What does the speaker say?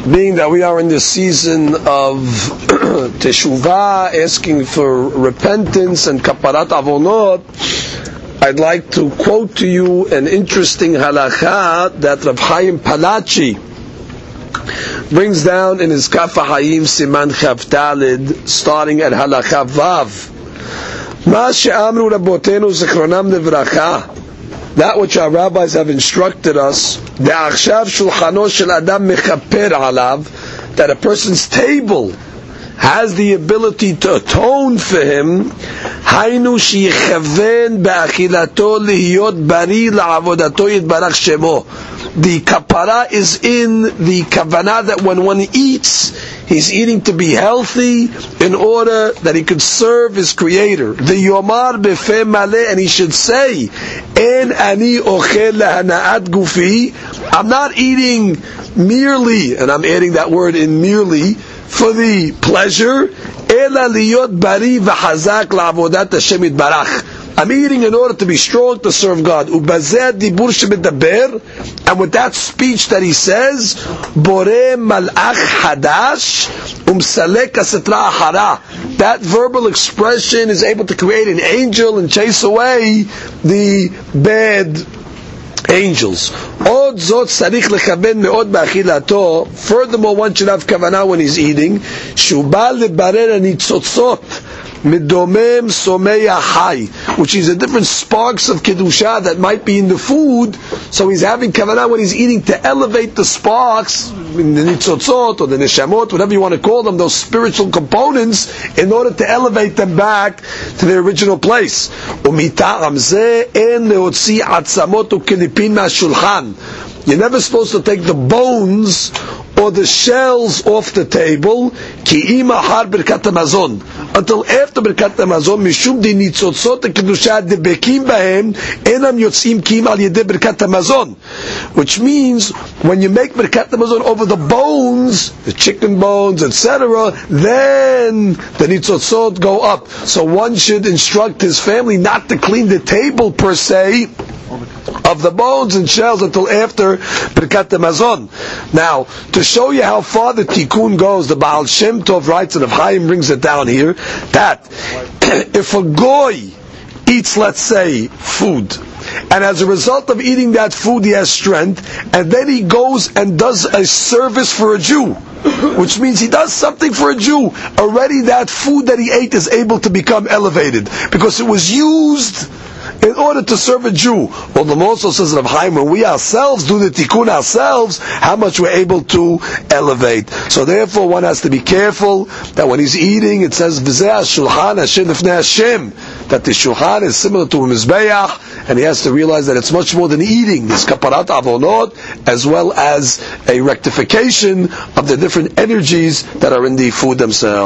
Being that we are in the season of Teshuvah, asking for repentance and Kaparat Avonot, I'd like to quote to you an interesting halakha that Rav Chaim Palachi brings down in his Kaf HaHayim Siman Chav Dalid, starting at halakha Vav. Ma she'amru Rabotenu Zichronam Livracha, that which our rabbis have instructed us, de'achshav shulchano shel adam mechaper alav, that a person's table has the ability to atone for him, haynu sheyichaven be'achilato lihiyot bari la'avodato yitbarach shemo. The kapara is in the kavanah that when one eats, he's eating to be healthy in order that he could serve his creator. The yomar befeh maleh, and he should say, En ani ochel lahanaat gufi, I'm not eating merely, and I'm adding that word in merely, for the pleasure, ela liyot bari v'chazak la'avodat Hashem yitbarach. I'm eating in order to be strong to serve God. And with that speech that he says, Boreh malach hadash umsalek asitra achara. That verbal expression is able to create an angel and chase away the bad angels. Furthermore, one should have kavanah when he's eating. Midomem someya hay, which is a different sparks of kedusha that might be in the food. So he's having kavanah when he's eating to elevate the sparks, in the nitzotzot or the neshamot, whatever you want to call them, those spiritual components, in order to elevate them back to their original place. Umita'am zeh en leotzi atzamot ukelipin ma'ashulchan. You're never supposed to take the bones or the shells off the table, ki ima har birkat hamazon, until after birkat hamazon, mishum di nitzotzot kedusha debekim bahem enam yotzim kim al yedei birkat hamazon, which means when you make birkat hamazon over the bones, the chicken bones, etc., then the nitzotzot go up. So one should instruct his family not to clean the table per se of the bones and shells until after Birkat Hamazon. Now, to show you how far the tikkun goes, the Baal Shem Tov writes, and Rav Chaim brings it down here, that if a goy eats, let's say, food, and as a result of eating that food he has strength, and then he goes and does a service for a Jew, which means he does something for a Jew, already that food that he ate is able to become elevated, because it was used in order to serve a Jew. Well, the also says Rav Chaim, when we ourselves do the tikkun ourselves, how much we're able to elevate. So therefore, one has to be careful that when he's eating, it says V'zeh shulchan Hashem lifnei Hashem, that the shulchan is similar to a mizbeach, and he has to realize that it's much more than eating. There's kaparat avonot, as well as a rectification of the different energies that are in the food themselves.